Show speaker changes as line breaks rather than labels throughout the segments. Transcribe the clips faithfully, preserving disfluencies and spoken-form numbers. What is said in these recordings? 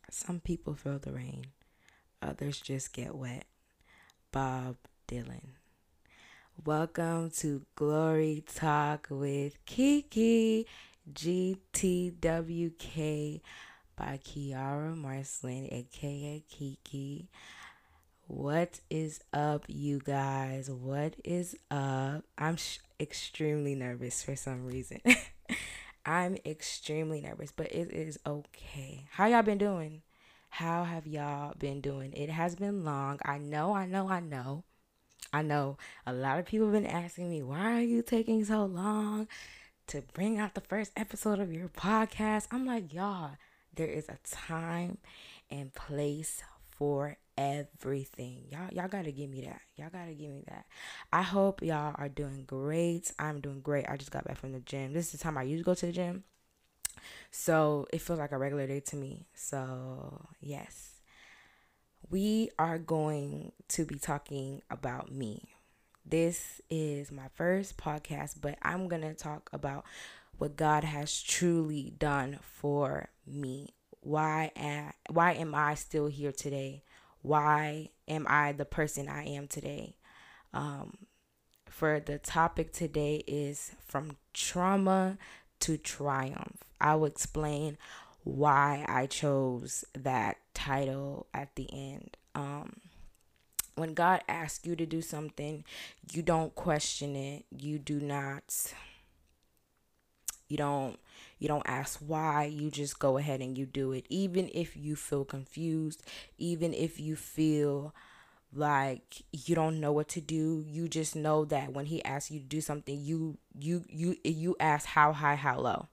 Some people feel the rain, others just get wet. Bob Dylan. Welcome to Glory Talk with Kiki, G T W K by Kiara Marcelin, aka Kiki. What is up, you guys? What is up? I'm sh- extremely nervous for some reason. I'm extremely nervous, but it is okay. How y'all been doing? How have y'all been doing? It has been long. I know, I know, I know. I know a lot of people have been asking me, why are you taking so long to bring out the first episode of your podcast? I'm like, y'all, there is a time and place for everything. Y'all y'all got to give me that. Y'all got to give me that. I hope y'all are doing great. I'm doing great. I just got back from the gym. This is the time I usually go to the gym. So, it feels like a regular day to me. So, yes. We are going to be talking about me. This is my first podcast, but I'm going to talk about what God has truly done for me. Why am, why am I still here today? Why am I the person I am today? Um, for the topic today is from trauma to triumph. I will explain why I chose that title at the end. Um, when God asks you to do something, you don't question it. You do not you don't you don't ask why. You just go ahead and you do it. Even if you feel confused, even if you feel like you don't know what to do, you just know that when he asks you to do something, you you you you ask how high, how low.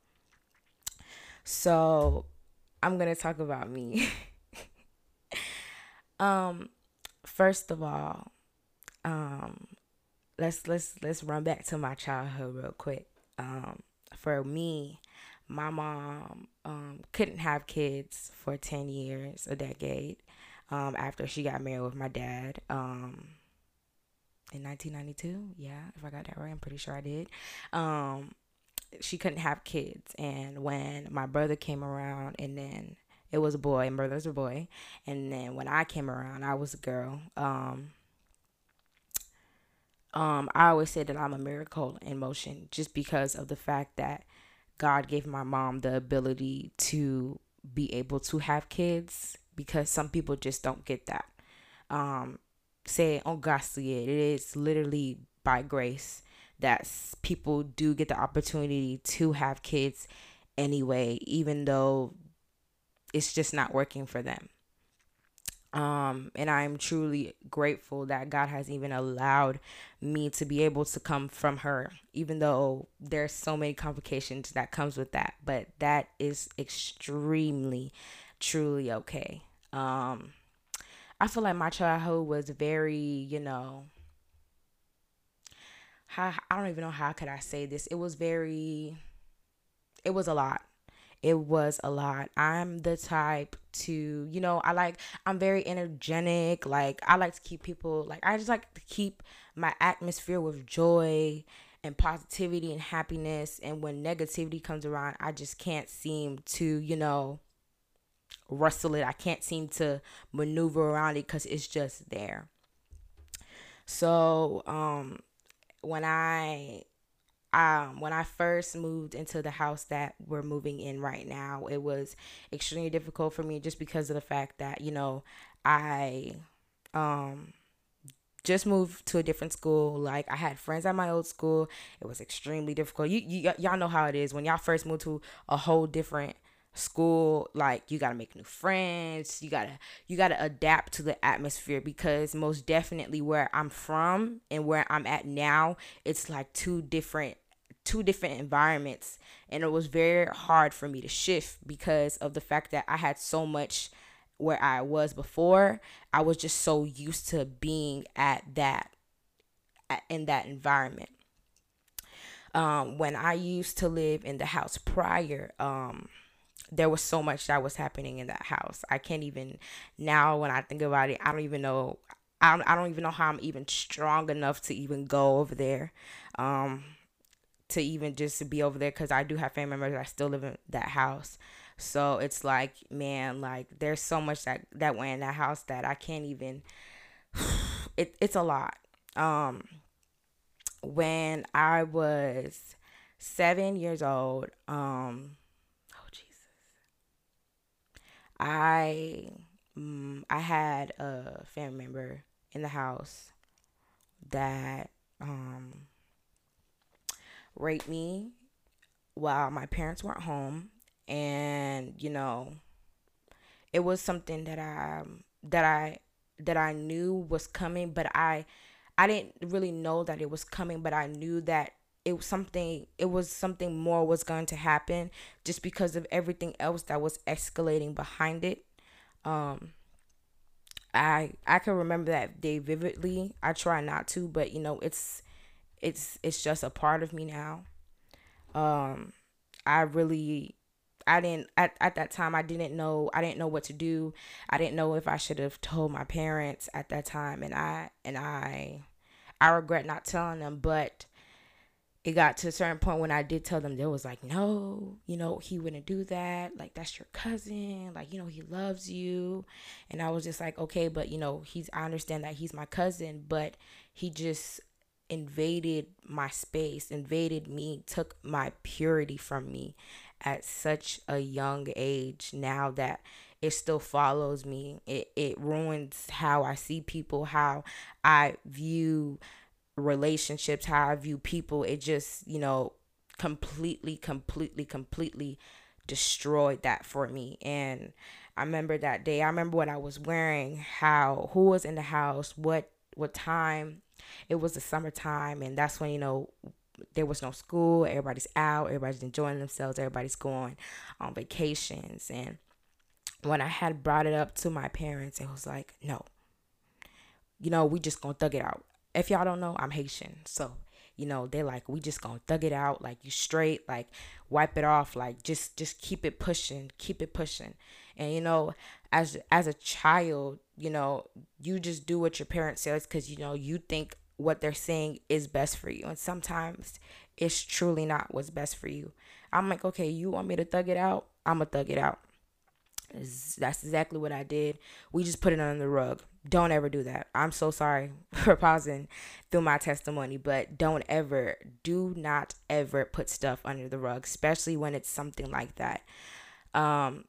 So, I'm going to talk about me. um first of all, um let's let's let's run back to my childhood real quick. Um, for me, my mom um, couldn't have kids for ten years, a decade, um, after she got married with my dad um, in nineteen ninety-two. Yeah, if I got that right, I'm pretty sure I did. Um, she couldn't have kids, and when my brother came around, and then it was a boy, and brother's a boy, and then when I came around, I was a girl. Um, Um, I always say that I'm a miracle in motion just because of the fact that God gave my mom the ability to be able to have kids because some people just don't get that. Um, say, oh, gosh, it is literally by grace that people do get the opportunity to have kids anyway, even though it's just not working for them. Um, and I'm truly grateful that God has even allowed me to be able to come from her, even though there's so many complications that comes with that. But that is extremely, truly okay. Um, I feel like my childhood was very, you know, how I don't even know how could I say this. It was very, it was a lot. It was a lot. I'm the type to, you know, I like, I'm very energetic. Like, I like to keep people, like, I just like to keep my atmosphere with joy and positivity and happiness. And when negativity comes around, I just can't seem to, you know, wrestle it. I can't seem to maneuver around it because it's just there. So, um, when I um, when I first moved into the house that we're moving in right now, it was extremely difficult for me just because of the fact that, you know, I um, just moved to a different school. Like, I had friends at my old school. It was extremely difficult. You, you y'all know how it is when y'all first move to a whole different school. Like, you gotta make new friends. You gotta you gotta adapt to the atmosphere because most definitely where I'm from and where I'm at now, it's like two different two different environments, and it was very hard for me to shift because of the fact that I had so much where I was before. I was just so used to being at that at, in that environment. Um, when I used to live in the house prior, um, there was so much that was happening in that house. I can't even now when I think about it, I don't even know. I don't, I don't even know how I'm even strong enough to even go over there. Um, to even just be over there because I do have family members that still live in that house. So it's like, man, like there's so much that that went in that house that I can't even. It it's a lot. Um, when I was seven years old, um, oh Jesus, I mm, I had a family member in the house that um raped me while my parents weren't home, and you know it was something that I that I that I knew was coming, but I I didn't really know that it was coming, but I knew that it was something it was something more was going to happen just because of everything else that was escalating behind it. Um I I can remember that day vividly. I try not to, but you know, it's it's it's just a part of me now. Um I really I didn't at, at that time I didn't know I didn't know what to do. I didn't know if I should have told my parents at that time, and I and I I regret not telling them, but it got to a certain point when I did tell them, they was like, no, you know, he wouldn't do that. Like, that's your cousin. Like, you know, he loves you. And I was just like, okay, but, you know, he's, I understand that he's my cousin, but he just invaded my space, invaded me, took my purity from me at such a young age now that it still follows me. It, it ruins how I see people, how I view relationships, how I view people. It just, you know, completely, completely, completely destroyed that for me. And I remember that day. I remember what I was wearing, how who was in the house, what what time. It was the summertime, and that's when, you know, there was no school. Everybody's out. Everybody's enjoying themselves. Everybody's going on vacations. And when I had brought it up to my parents, it was like, no, you know, we just gonna thug it out. If y'all don't know, I'm Haitian. So, you know, they're like, we just gonna thug it out, like you straight, like wipe it off, like just just keep it pushing, keep it pushing. And you know, as as a child, you know, you just do what your parents says because you know you think what they're saying is best for you. And sometimes it's truly not what's best for you. I'm like, okay, you want me to thug it out? I'ma thug it out. That's exactly what I did. We just put it under the rug. Don't ever do that. I'm so sorry for pausing through my testimony, but don't ever, do not ever put stuff under the rug, especially when it's something like that. Um,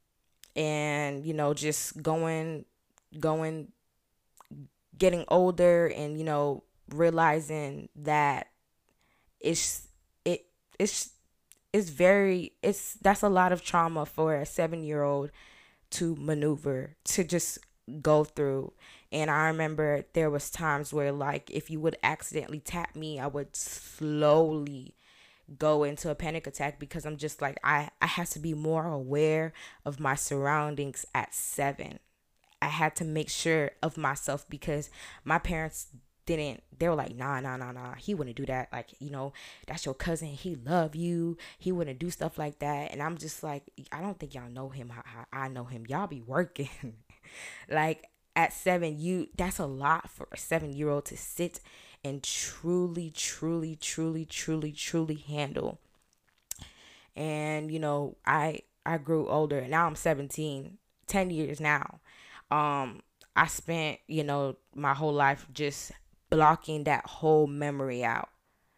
and you know, just going, going, getting older, and you know, realizing that it's it it's it's very it's that's a lot of trauma for a seven year old to maneuver, to just go through. And I remember there was times where, like, if you would accidentally tap me, I would slowly go into a panic attack because I'm just like, I, I had to be more aware of my surroundings at seven. I had to make sure of myself because my parents didn't, they were like, nah, nah, nah, nah, he wouldn't do that. Like, you know, that's your cousin, he love you, he wouldn't do stuff like that. And I'm just like, I don't think y'all know him how, how I know him. Y'all be working. Like, at seven, you that's a lot for a seven year old to sit and truly, truly, truly, truly, truly handle. And you know, i i grew older, and now I'm seventeen, ten years now. um I spent, you know, my whole life just blocking that whole memory out.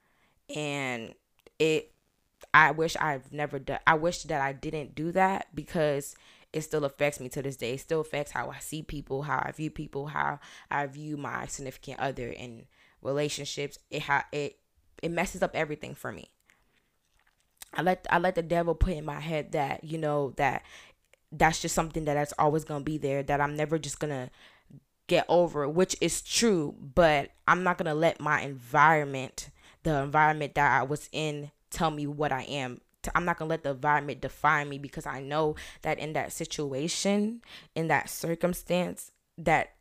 And it I wish I've never done I wish that I didn't do that because it still affects me to this day. It still affects how I see people, how I view people, how I view my significant other in relationships. It ha- it it messes up everything for me. I let I let the devil put in my head that, you know, that that's just something that that's always gonna be there, that I'm never just gonna get over, which is true, but I'm not gonna let my environment, the environment that I was in, tell me what I am. I'm not gonna let the environment define me, because I know that in that situation, in that circumstance, that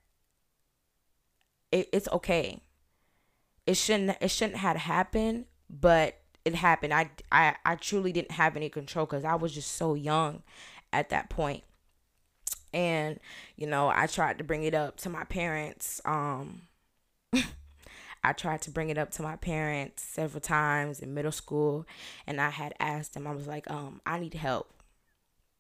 it, it's okay. It shouldn't it shouldn't have happened, but it happened. I, I, I truly didn't have any control because I was just so young at that point. And you know, I tried to bring it up to my parents. um I tried to bring it up to my parents several times in middle school, and I had asked them, I was like, um I need help.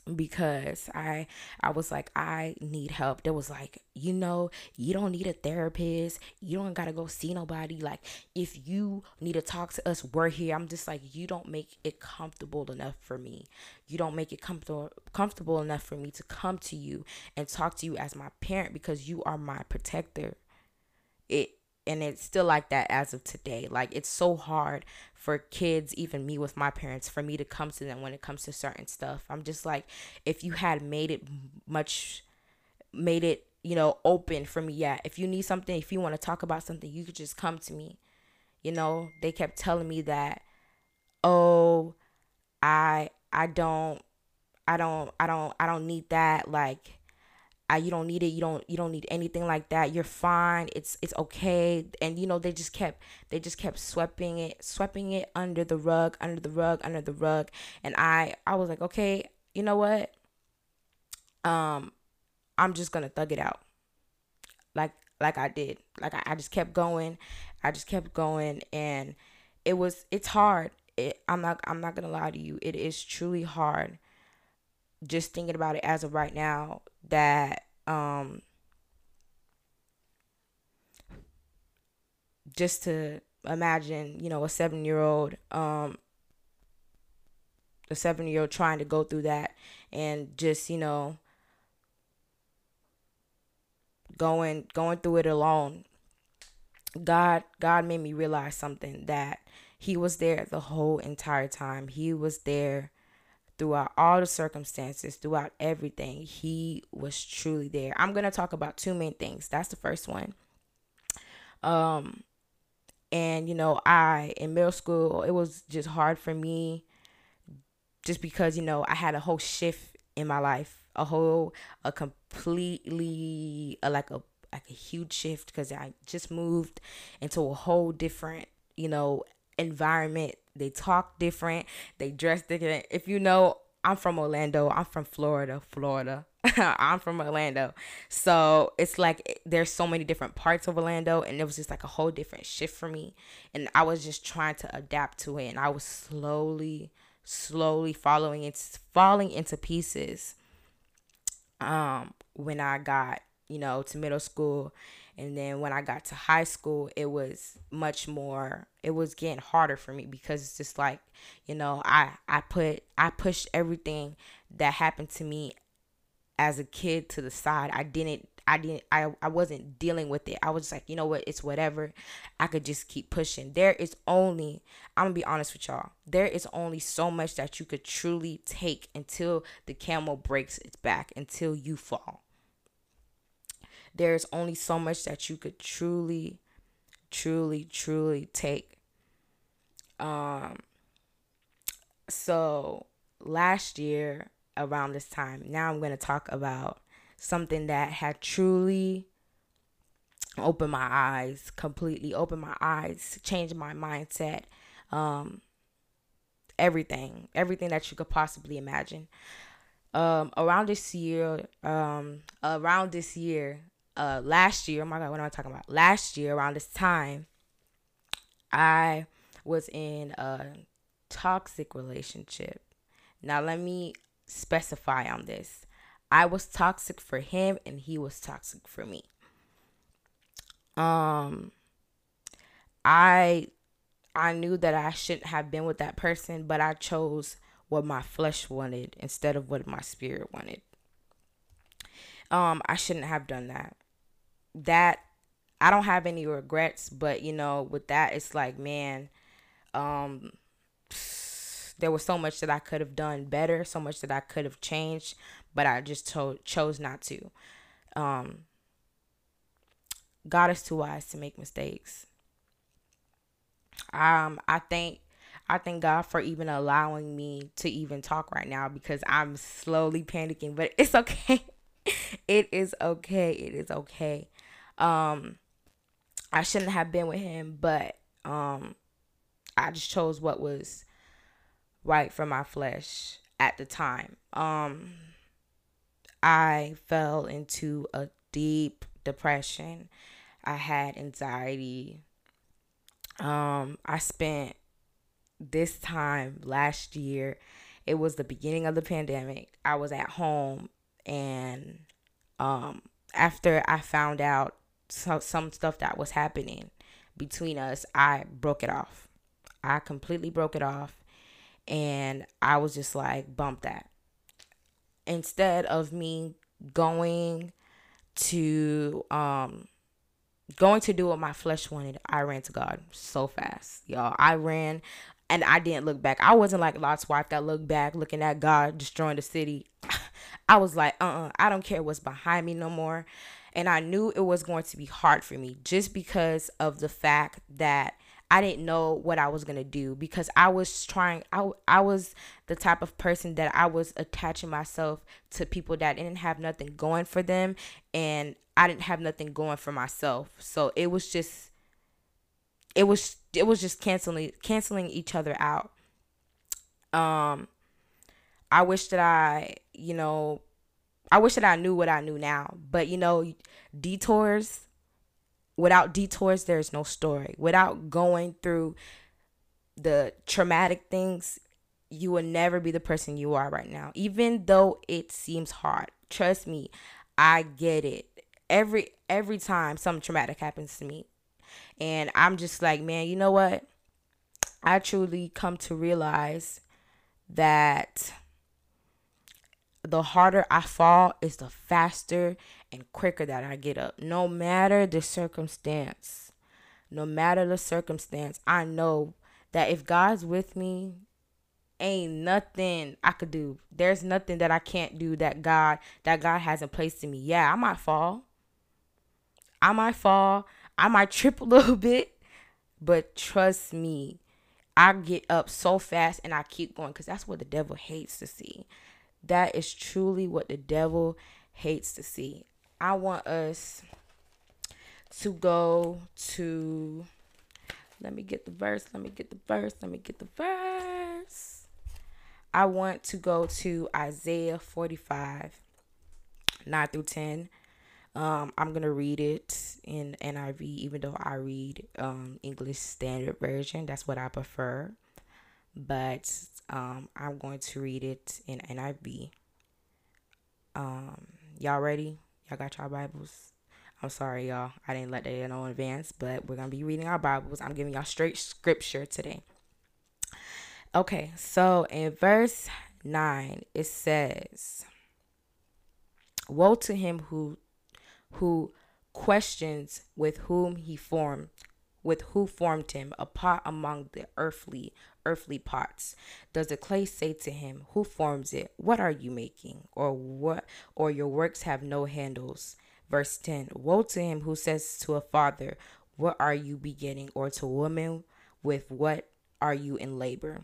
because I I was like, I need help. There was like, you know, you don't need a therapist. You don't gotta go see nobody. Like, if you need to talk to us, we're here. I'm just like, you don't make it comfortable enough for me. You don't make it comfortable comfortable enough for me to come to you and talk to you as my parent, because you are my protector. It and it's still like that as of today. Like, it's so hard for kids, even me with my parents, for me to come to them when it comes to certain stuff. I'm just like, if you had made it much made it, you know, open for me, yeah, if you need something, if you want to talk about something, you could just come to me. You know, they kept telling me that, oh, I I don't I don't I don't I don't need that. Like, I, you don't need it. You don't you don't need anything like that. You're fine. It's it's okay. And you know, they just kept they just kept sweeping it sweeping it under the rug, under the rug, under the rug. And I I was like, okay, you know what? Um, I'm just gonna thug it out. Like like I did. Like I, I just kept going. I just kept going, and it was it's hard. It, I'm not I'm not gonna lie to you. It is truly hard, just thinking about it as of right now, that um just to imagine, you know, a seven year old, um, a seven year old trying to go through that, and just, you know, going going through it alone. God God made me realize something, that He was there the whole entire time. He was there throughout all the circumstances, throughout everything. He was truly there. I'm gonna talk about two main things. That's the first one. Um, and you know, I in middle school, it was just hard for me, just because, you know, I had a whole shift in my life, a whole a completely a, like a like a huge shift, because I just moved into a whole different, you know, environment. They talk different, they dress different. If you know, I'm from Orlando. I'm from Florida, Florida. I'm from Orlando. So it's like there's so many different parts of Orlando, and it was just like a whole different shift for me. And I was just trying to adapt to it, and I was slowly slowly following it's falling into pieces, um when I got, you know, to middle school. And then when I got to high school, it was much more it was getting harder for me, because it's just like, you know, i i put I pushed everything that happened to me as a kid to the side. I didn't I didn't I, I wasn't dealing with it. I was just like, you know what, it's whatever. I could just keep pushing. There is only I'm gonna be honest with y'all. There is only so much that you could truly take until the camel breaks its back, until you fall. There's only so much that you could truly, truly, truly take. Um so last year around this time, now I'm going to talk about something that had truly opened my eyes, completely opened my eyes, changed my mindset, um everything, everything that you could possibly imagine. Um around this year, um around this year, uh last year, oh my god, what am I talking about? Last year around this time, I was in a toxic relationship. Now, let me specify on this. I was toxic for him, and he was toxic for me. Um, I I knew that I shouldn't have been with that person, but I chose what my flesh wanted instead of what my spirit wanted. Um, I shouldn't have done that. That I don't have any regrets, but you know, with that, it's like, man, um, there was so much that I could have done better, so much that I could have changed, but I just to- chose not to. Um, God is too wise to make mistakes. Um, I think I thank God for even allowing me to even talk right now, because I'm slowly panicking, but it's okay. It is okay. It is okay. Um, I shouldn't have been with him, but um, I just chose what was right for my flesh at the time. Um, I fell into a deep depression. I had anxiety. Um, I spent this time last year It was the beginning of the pandemic. I was at home, and um, after I found out so, some stuff that was happening between us, I broke it off. I completely broke it off, and I was just like, bump that. Instead of me going to um going to do what my flesh wanted, I ran to God so fast, y'all. I ran, and I didn't look back. I wasn't like Lot's wife that looked back, looking at God destroying the city. I was like, uh-uh, I don't care what's behind me no more. And I knew it was going to be hard for me, just because of the fact that I didn't know what I was going to do, because I was trying, I, I was the type of person that I was attaching myself to people that didn't have nothing going for them, and I didn't have nothing going for myself. So it was just, it was, it was just canceling, canceling each other out. Um, I wish that I, you know, I wish that I knew what I knew now, but you know, detours, without detours, there's no story. Without going through the traumatic things, you will never be the person you are right now, even though it seems hard. Trust me, I get it. Every every time something traumatic happens to me, and I'm just like, man, you know what? I truly come to realize that the harder I fall is the faster and quicker that I get up. No matter the circumstance, no matter the circumstance, I know that if God's with me, ain't nothing I could do. There's nothing that I can't do that God that God hasn't placed in me. Yeah, I might fall. I might fall. I might trip a little bit, but trust me, I get up so fast and I keep going, because that's what the devil hates to see. That is truly what the devil hates to see. I want us to go to, let me get the verse, let me get the verse, let me get the verse. I want to go to Isaiah forty-five, nine through ten. Um, I'm going to read it in N I V, even though I read um, English Standard Version. That's what I prefer. But um, I'm going to read it in N I V. Um, y'all ready? Y'all got y'all Bibles? I'm sorry, y'all. I didn't let that know in advance, but we're going to be reading our Bibles. I'm giving y'all straight scripture today. Okay, so in verse nine, it says, woe to him who who questions with whom he formed, with who formed him, a pot among the earthly, earthly pots. Does the clay say to him, who forms it, what are you making? Or what, or your works have no handles. Verse ten, woe to him who says to a father, what are you begetting? Or to a woman, with what are you in labor?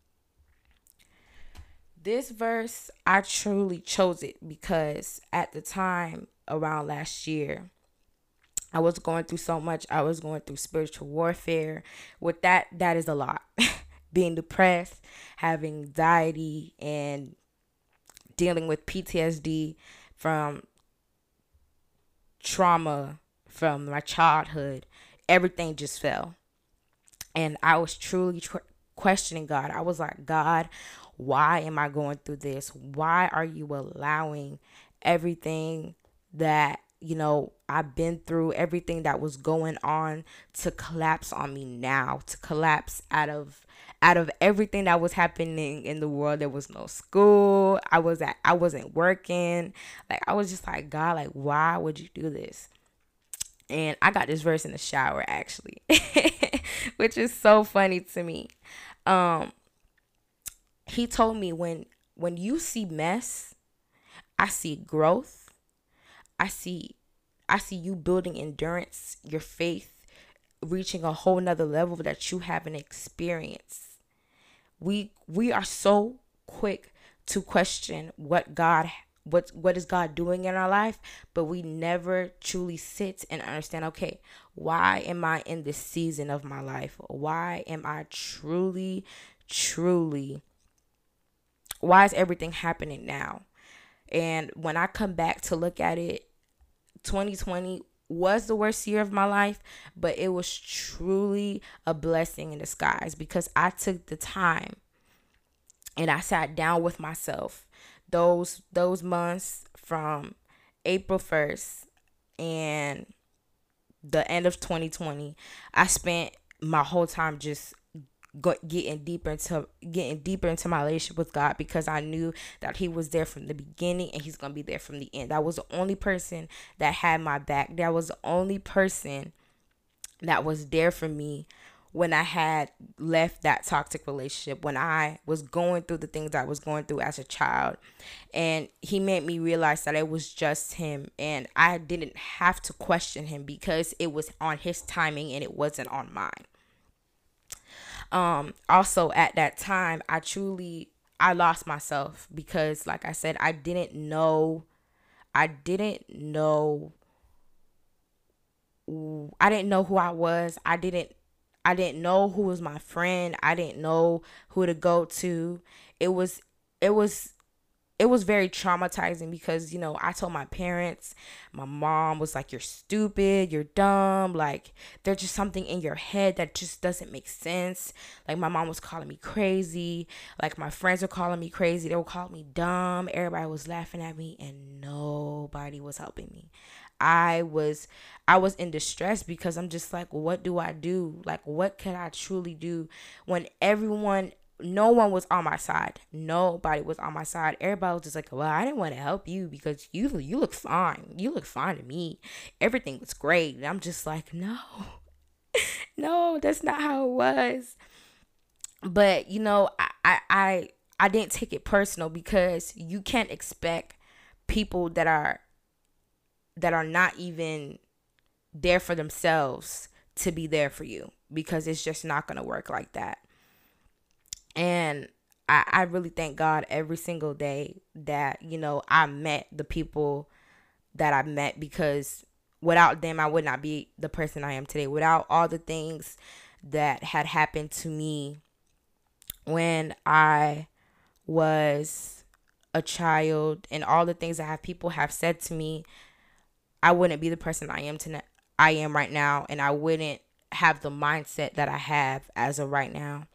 This verse, I truly chose it because at the time around last year, I was going through so much. I was going through spiritual warfare. With that, that is a lot. Being depressed, having anxiety, and dealing with P T S D from trauma from my childhood. Everything just fell. And I was truly tr- questioning God. I was like, God, why am I going through this? Why are you allowing everything that, you know, I've been through, everything that was going on to collapse on me now, to collapse out of out of everything that was happening in the world? There was no school. I was at I wasn't working. Like, I was just like, God, like, why would you do this? And I got this verse in the shower, actually, which is so funny to me. Um, he told me, when when you see mess, I see growth. I see I see you building endurance, your faith, reaching a whole nother level that you haven't experienced. We we are so quick to question what God what what is God doing in our life, but we never truly sit and understand, okay, why am I in this season of my life? Why am I truly, truly, why is everything happening now? And when I come back to look at it, twenty twenty was the worst year of my life, but it was truly a blessing in disguise because I took the time And I sat down with myself those those months from April first and the end of twenty twenty. I spent my whole time just go, getting deeper into getting deeper into my relationship with God, because I knew that He was there from the beginning and He's gonna be there from the end. That was the only person that had my back. That was the only person that was there for me when I had left that toxic relationship, when I was going through the things I was going through as a child. And He made me realize that it was just Him, and I didn't have to question Him because it was on His timing and it wasn't on mine. Um, also at that time, I truly, I lost myself because, like I said, I didn't know, I didn't know, I didn't know who I was. I didn't, I didn't know who was my friend. I didn't know who to go to. It was, it was it was very traumatizing because, you know, I told my parents, my mom was like, you're stupid, you're dumb. Like, there's just something in your head that just doesn't make sense. Like, my mom was calling me crazy. Like, my friends were calling me crazy. They were calling me dumb. Everybody was laughing at me and nobody was helping me. I was I was in distress because I'm just like, what do I do? Like, what can I truly do when everyone, no one was on my side. Nobody was on my side. Everybody was just like, well, I didn't want to help you because you you look fine. You look fine to me. Everything was great. And I'm just like, no, no, that's not how it was. But, you know, I, I, I, I didn't take it personal because you can't expect people that are that are not even there for themselves to be there for you, because it's just not going to work like that. And I, I really thank God every single day that, you know, I met the people that I met, because without them, I would not be the person I am today. Without all the things that had happened to me when I was a child and all the things that have people have said to me, I wouldn't be the person I am tonight. I am right now, and I wouldn't have the mindset that I have as of right now.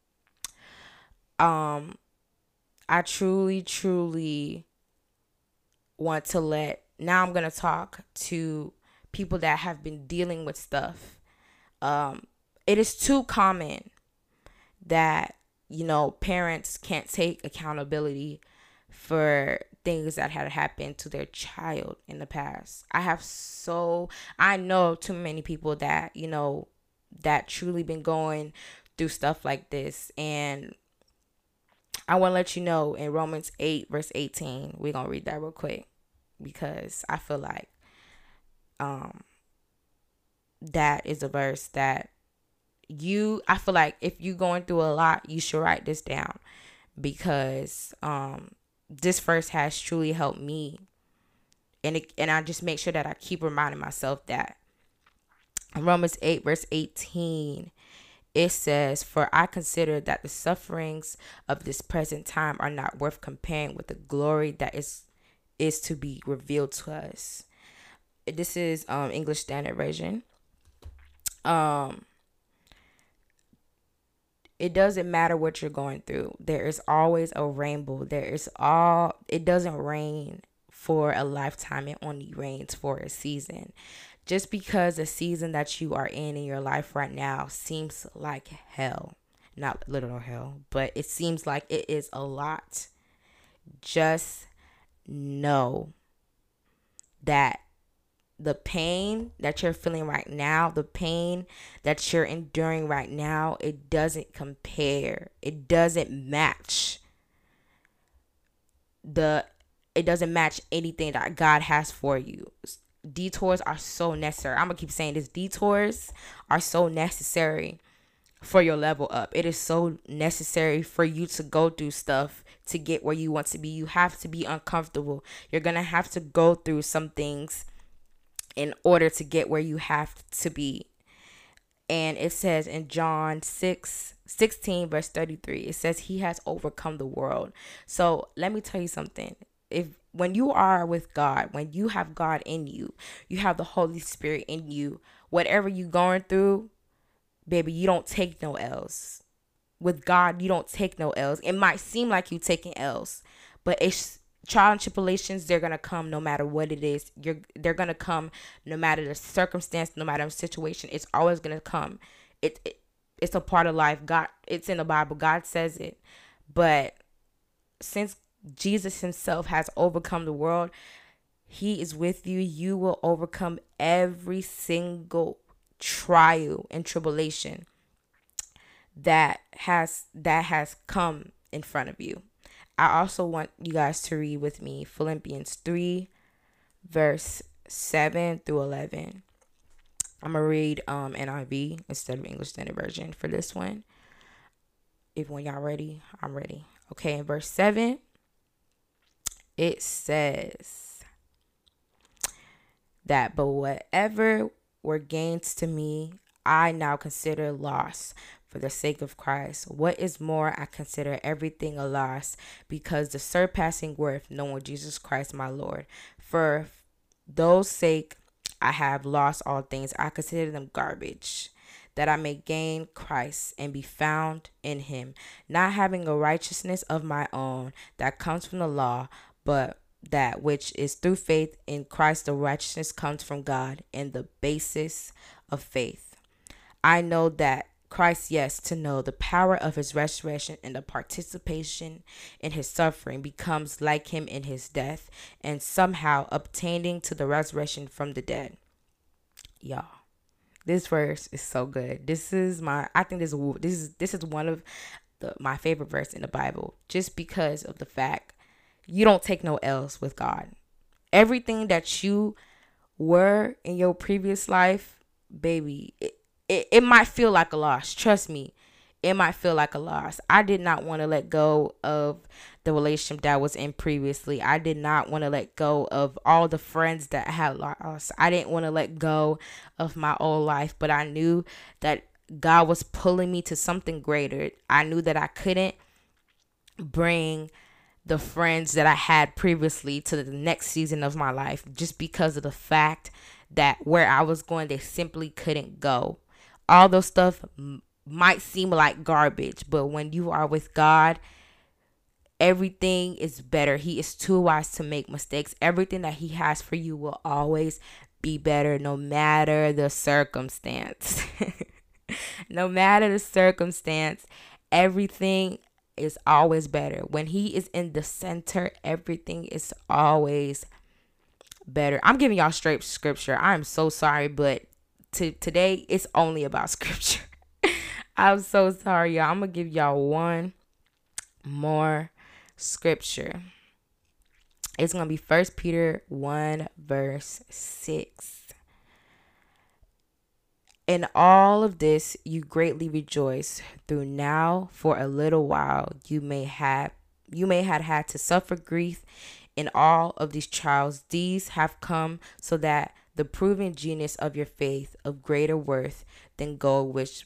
Um, I truly, truly want to let, now I'm going to talk to people that have been dealing with stuff. Um, it is too common that, you know, parents can't take accountability for things that had happened to their child in the past. I have so, I know too many people that, you know, that truly been going through stuff like this. And I want to let you know, in Romans eight, verse eighteen, we're going to read that real quick, because I feel like um, that is a verse that you, I feel like if you're going through a lot, you should write this down, because um, this verse has truly helped me. And, it, and I just make sure that I keep reminding myself that. In Romans eight, verse eighteen, it says, for I consider that the sufferings of this present time are not worth comparing with the glory that is is to be revealed to us. This is um, English Standard Version. Um, it doesn't matter what you're going through. There is always a rainbow. There is all, it doesn't rain for a lifetime. It only rains for a season. Just because the season that you are in in your life right now seems like hell, not literal hell, but it seems like it is a lot, just know that the pain that you're feeling right now, the pain that you're enduring right now, it doesn't compare. It doesn't match the, it doesn't match anything that God has for you. Detours are so necessary. I'm gonna keep saying this. Detours are so necessary for your level up. It is so necessary for you to go through stuff to get where you want to be. You have to be uncomfortable. You're gonna have to go through some things in order to get where you have to be. And it says in John six sixteen, verse thirty-three, it says he has overcome the world. So let me tell you something. If when you are with God, when you have God in you, you have the Holy Spirit in you, whatever you're going through, baby, you don't take no L's. with God, you don't take no L's. It might seem like you taking L's, but it's trial and tribulations. They're gonna come no matter what it is. You're they're gonna come no matter the circumstance, no matter the situation. It's always gonna come. It, it it's a part of life. God, it's in the Bible. God says it. But since Jesus himself has overcome the world, he is with you. You will overcome every single trial and tribulation that has that has come in front of you. I also want you guys to read with me Philippians three, verse seven through eleven. I'm gonna read um N I V instead of English Standard Version for this one. If when y'all ready, I'm ready. Okay, in verse seven, it says that, but whatever were gains to me, I now consider loss for the sake of Christ. What is more, I consider everything a loss because the surpassing worth knowing Jesus Christ my Lord. For those sake I have lost all things. I consider them garbage, that I may gain Christ and be found in him, not having a righteousness of my own that comes from the law, but that which is through faith in Christ. The righteousness comes from God in the basis of faith. I know that Christ, yes, to know the power of his resurrection and the participation in his suffering, becomes like him in his death, and somehow obtaining to the resurrection from the dead. Y'all, this verse is so good. This is my, I think this this is this is one of the, my favorite verse in the Bible, just because of the fact you don't take no L's with God. Everything that you were in your previous life, baby, it, It, it might feel like a loss. Trust me, it might feel like a loss. I did not want to let go of the relationship that I was in previously. I did not want to let go of all the friends that I had lost. I didn't want to let go of my old life, but I knew that God was pulling me to something greater. I knew that I couldn't bring the friends that I had previously to the next season of my life just because of the fact that where I was going, they simply couldn't go. All those stuff m- might seem like garbage, but when you are with God, everything is better. He is too wise to make mistakes. Everything that he has for you will always be better, no matter the circumstance. No matter the circumstance, everything is always better. When he is in the center, everything is always better. I'm giving y'all straight scripture. I'm so sorry, but to today it's only about scripture. I'm so sorry, y'all. I'm gonna give y'all one more scripture. It's gonna be First Peter one verse six. In all of this you greatly rejoice, through now for a little while you may have you may have had to suffer grief in all of these trials. These have come so that the proven genius of your faith, of greater worth than gold, which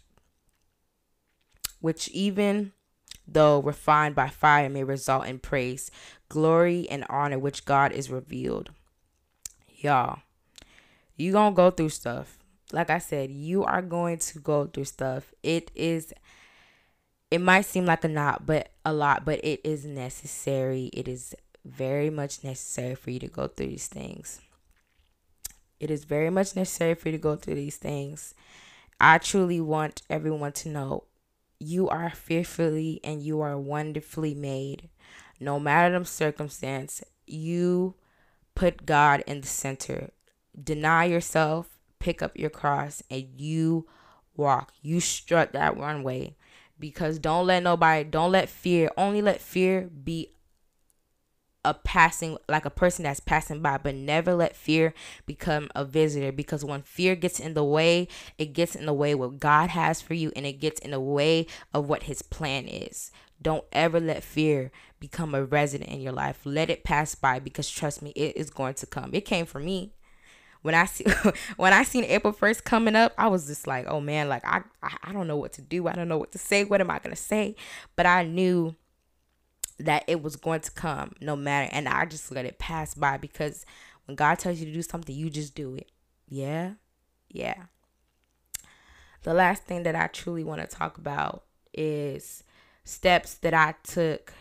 which even though refined by fire may result in praise, glory, and honor, which God is revealed. Y'all, you gonna go through stuff. Like I said, you are going to go through stuff. It is, it might seem like a lot, but a lot, but it is necessary. It is very much necessary for you to go through these things. It is very much necessary for you to go through these things. I truly want everyone to know you are fearfully and you are wonderfully made. No matter the circumstance, you put God in the center. Deny yourself, pick up your cross, and you walk. You strut that runway, because don't let nobody, don't let fear, only let fear be a passing, like a person that's passing by, but never let fear become a visitor, because when fear gets in the way, it gets in the way what God has for you, and it gets in the way of what his plan is. Don't ever let fear become a resident in your life. Let it pass by, because trust me, it is going to come. It came for me. When I see when I seen April first coming up, I was just like, oh man, like I, I I don't know what to do. I don't know what to say. What am I gonna say? But I knew that it was going to come no matter, and I just let it pass by, because when God tells you to do something, you just do it. Yeah, yeah. The last thing that I truly want to talk about is steps that I took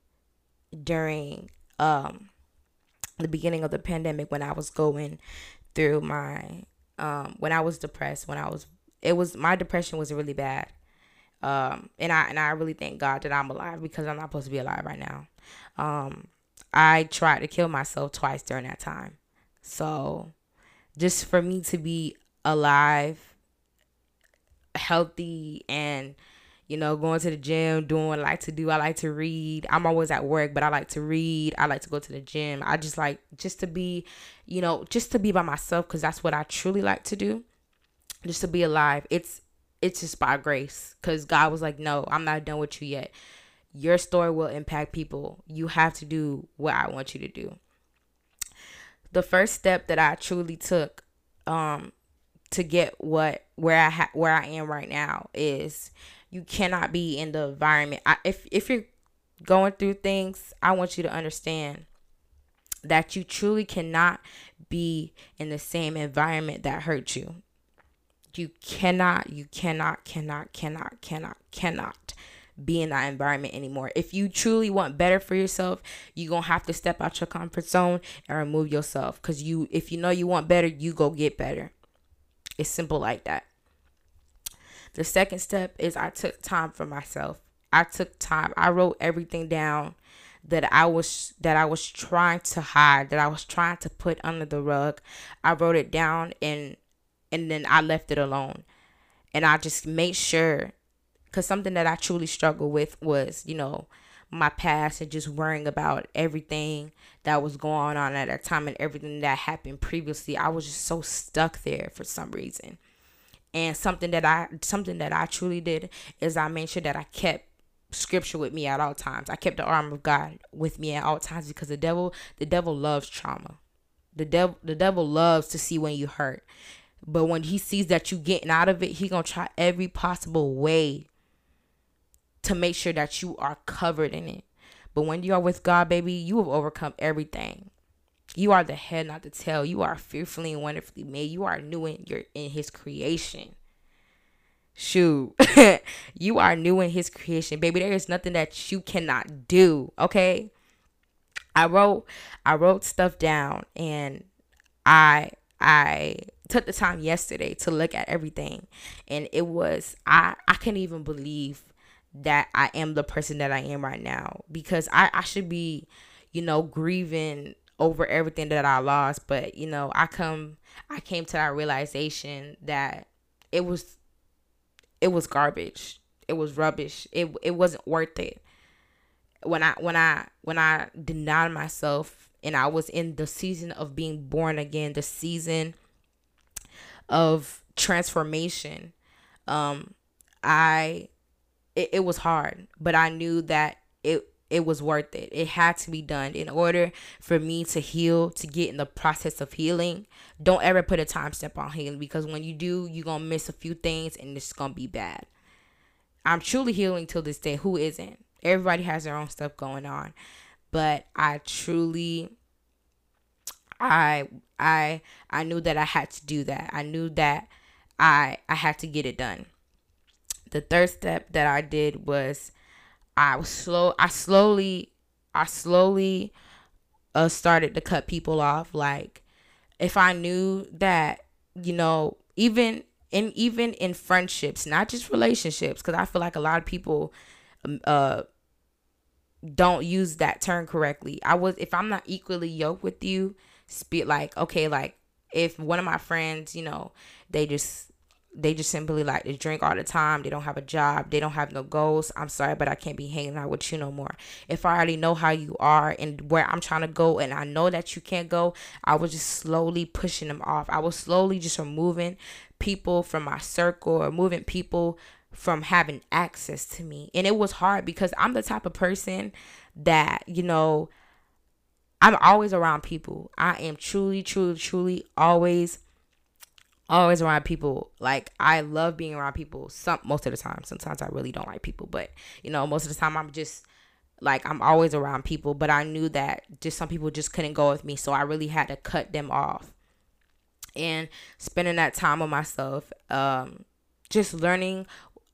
during um the beginning of the pandemic, when I was going through my um when I was depressed, when I was it was my depression was really bad. Um and I and I really thank God that I'm alive, because I'm not supposed to be alive right now. Um I tried to kill myself twice during that time. So just for me to be alive, healthy, and you know, going to the gym, doing what I like to do. I like to read. I'm always at work, but I like to read. I like to go to the gym. I just like just to be, you know, just to be by myself, because that's what I truly like to do. Just to be alive. It's it's just by grace, because God was like, no, I'm not done with you yet. Your story will impact people. You have to do what I want you to do. The first step that I truly took um, to get what where I ha- where I am right now is, you cannot be in the environment. I, if if you're going through things, I want you to understand that you truly cannot be in the same environment that hurt you. You cannot, you cannot, cannot, cannot, cannot, cannot be in that environment anymore. If you truly want better for yourself, you're going to have to step out your comfort zone and remove yourself. Because you, if you know you want better, you go get better. It's simple like that. The second step is I took time for myself. I took time. I wrote everything down that I was that I was trying to hide, that I was trying to put under the rug. I wrote it down, and and then I left it alone. And I just made sure, because something that I truly struggled with was, you know, my past, and just worrying about everything that was going on at that time and everything that happened previously. I was just so stuck there for some reason. And something that I something that I truly did is I made sure that I kept scripture with me at all times. I kept the armor of God with me at all times, because the devil the devil loves trauma. The devil the devil loves to see when you hurt. But when he sees that you getting out of it, he gonna try every possible way to make sure that you are covered in it. But when you are with God, baby, you have overcome everything. You are the head, not the tail. You are fearfully and wonderfully made. You are new in your in his creation. Shoot. You are new in his creation. Baby, there is nothing that you cannot do. Okay. I wrote I wrote stuff down, and I I took the time yesterday to look at everything. And it was I, I can't even believe that I am the person that I am right now, because I, I should be, you know, grieving over everything that I lost. But, you know, I come, I came to that realization that it was, it was garbage. It was rubbish. It, it wasn't worth it. When I, when I, when I denied myself, and I was in the season of being born again, the season of transformation, um, I, it, it was hard, but I knew that it, it was worth it. It had to be done in order for me to heal, to get in the process of healing. Don't ever put a time step on healing, because when you do, you're going to miss a few things, and it's going to be bad. I'm truly healing till this day. Who isn't? Everybody has their own stuff going on. But I truly, I, I, I knew that I had to do that. I knew that I, I had to get it done. The third step that I did was I was slow. I slowly, I slowly uh, started to cut people off. Like, if I knew that, you know, even in even in friendships, not just relationships, because I feel like a lot of people um, uh don't use that term correctly. I was if I'm not equally yoked with you, speak like okay, like if one of my friends, you know, they just they just simply like to drink all the time. They don't have a job. They don't have no goals. I'm sorry, but I can't be hanging out with you no more. If I already know how you are and where I'm trying to go, and I know that you can't go, I was just slowly pushing them off. I was slowly just removing people from my circle, or moving people from having access to me. And it was hard, because I'm the type of person that, you know, I'm always around people. I am truly, truly, truly always always around people. Like, I love being around people some most of the time. Sometimes I really don't like people, but you know, most of the time I'm just like I'm always around people. But I knew that just some people just couldn't go with me, so I really had to cut them off. And spending that time with myself, um just learning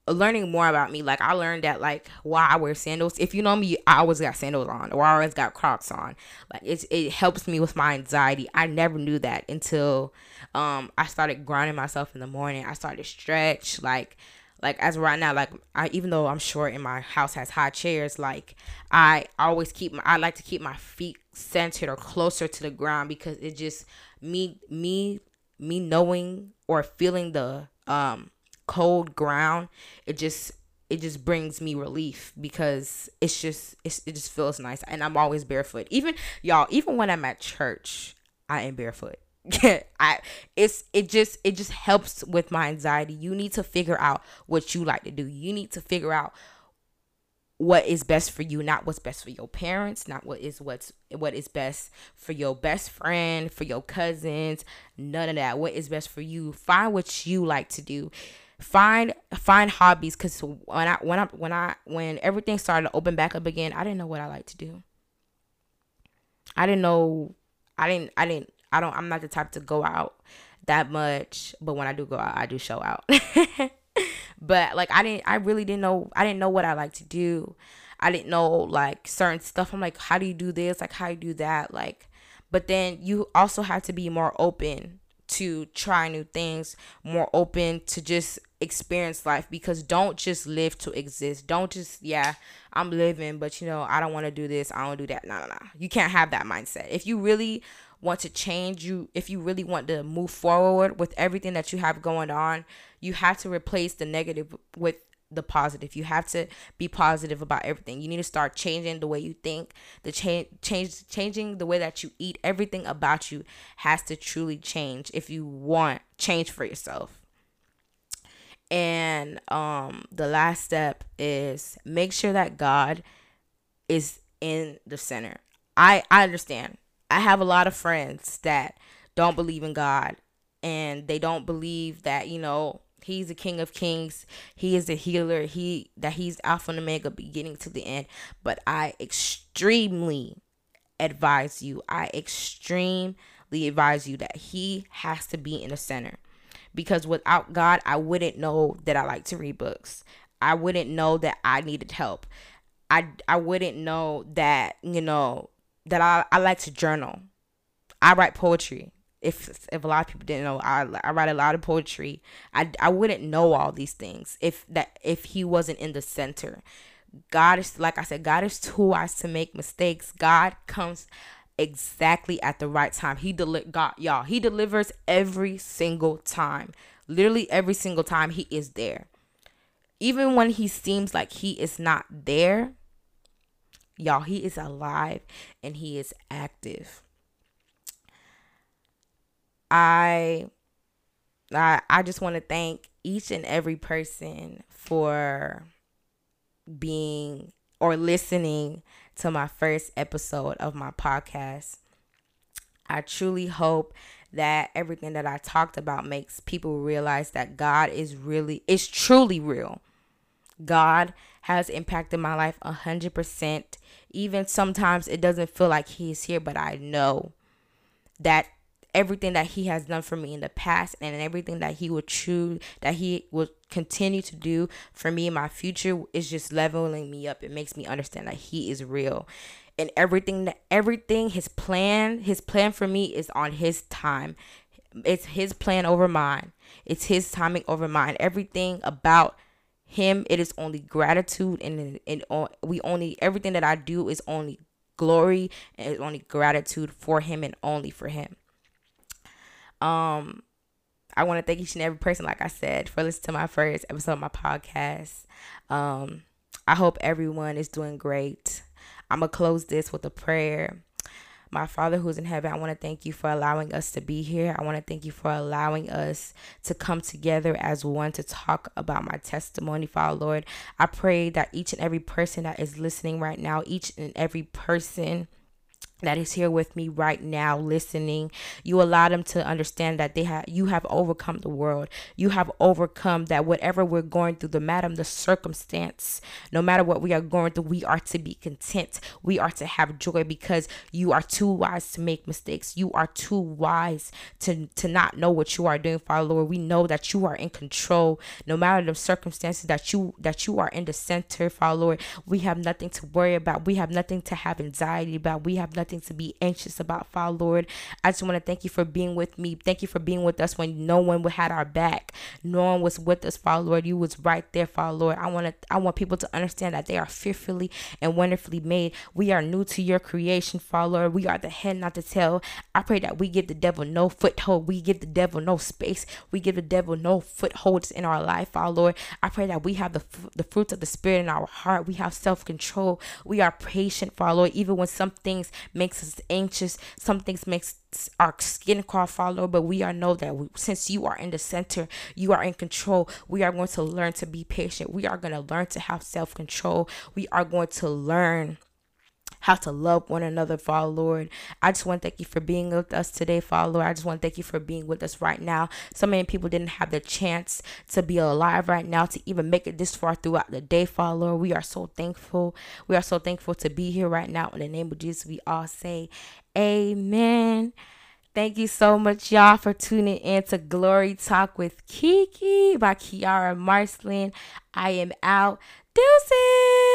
learning more about me. Like I learned that like why I wear sandals. If you know me, I always got sandals on or I always got Crocs on. Like it's it helps me with my anxiety. I never knew that until um I started grounding myself in the morning. I started to stretch. Like like as right now, like I even though I'm short and my house has high chairs, like I always keep my I like to keep my feet centered or closer to the ground because it just me me me knowing or feeling the um cold ground, it just it just brings me relief because it's just it's, it just feels nice. And I'm always barefoot, even y'all even when I'm at church I am barefoot. I it's it just it just helps with my anxiety. You need to figure out what you like to do. You need to figure out what is best for you, not what's best for your parents, not what is what's what is best for your best friend, for your cousins, none of that. What is best for you? Find what you like to do. Find find hobbies, because when I when I when I when everything started to open back up again, I didn't know what I like to do. I didn't know. I didn't. I didn't. I don't. I'm not the type to go out that much, but when I do go out, I do show out. But like I didn't. I really didn't know. I didn't know what I like to do. I didn't know like certain stuff. I'm like, how do you do this? Like, how do you do that? Like, but then you also have to be more open to try new things, more open to just experience life, because don't just live to exist. Don't just, yeah, I'm living, but you know, I don't want to do this, I don't do that. No, no, no. You can't have that mindset. If you really want to change, you if you really want to move forward with everything that you have going on, you have to replace the negative with the positive. You have to be positive about everything. You need to start changing the way you think, the change change changing the way that you eat. Everything about you has to truly change if you want change for yourself. And um the last step is make sure that God is in the center. I I understand. I have a lot of friends that don't believe in God, and they don't believe that, you know, He's the King of Kings. He is the healer. He that he's Alpha and Omega, beginning to the end. But I extremely advise you. I extremely advise you that He has to be in the center. Because without God, I wouldn't know that I like to read books. I wouldn't know that I needed help. I I wouldn't know that, you know, that I, I like to journal. I write poetry. If if a lot of people didn't know, I I write a lot of poetry. I, I wouldn't know all these things if that if He wasn't in the center. God is, like I said, God is too wise to make mistakes. God comes exactly at the right time. He deli- God, y'all, He delivers every single time. Literally every single time He is there. Even when He seems like He is not there, y'all, He is alive and He is active. I I I just want to thank each and every person for being or listening to my first episode of my podcast. I truly hope that everything that I talked about makes people realize that God is really, is truly real. God has impacted my life a hundred percent. Even sometimes it doesn't feel like He is here, but I know that everything that He has done for me in the past and everything that He would choose, that He will continue to do for me in my future is just leveling me up. It makes me understand that He is real. And everything that everything His plan, His plan for me is on His time. It's His plan over mine. It's His timing over mine. Everything about Him, it is only gratitude, and and we only everything that I do is only glory and it's only gratitude for Him and only for Him. Um, I want to thank each and every person, like I said, for listening to my first episode of my podcast. Um, I hope everyone is doing great. I'm going to close this with a prayer. My Father who's in heaven, I want to thank You for allowing us to be here. I want to thank You for allowing us to come together as one to talk about my testimony, Father Lord. I pray that each and every person that is listening right now, each and every person that is here with me right now listening. You allow them to understand that they have you have overcome the world. You have overcome that whatever we're going through, the matter the circumstance, no matter what we are going through, we are to be content. We are to have joy because you are too wise to make mistakes. You are too wise to to not know what you are doing, Father Lord. We know that you are in control. No matter the circumstances that you that you are in the center, Father Lord. We have nothing to worry about. We have nothing to have anxiety about. We have nothing to be anxious about, Father Lord. I just want to thank you for being with me. Thank you for being with us when no one had our back. No one was with us, Father Lord. You was right there, Father Lord. I want to I want people to understand that they are fearfully and wonderfully made. We are new to your creation, Father Lord. We are the head, not the tail. I pray that we give the devil no foothold. We give the devil no space. We give the devil no footholds in our life, Father Lord. I pray that we have the, the fruits of the Spirit in our heart. We have self-control. We are patient, Father Lord, even when some things makes us anxious, some things makes our skin crawl, Father Lord, but we are know that we, since you are in the center, you are in control. We are going to learn to be patient. We are going to learn to have self-control. We are going to learn how to love one another, Father Lord. I just want to thank you for being with us today, Father Lord. I just want to thank you for being with us right now. So many people didn't have the chance to be alive right now, to even make it this far throughout the day, Father Lord. We are so thankful. We are so thankful to be here right now. In the name of Jesus, we all say amen. Thank you so much, y'all, for tuning in to Glory Talk with Kiki by Kiara Marcelin. I am out. Deuces.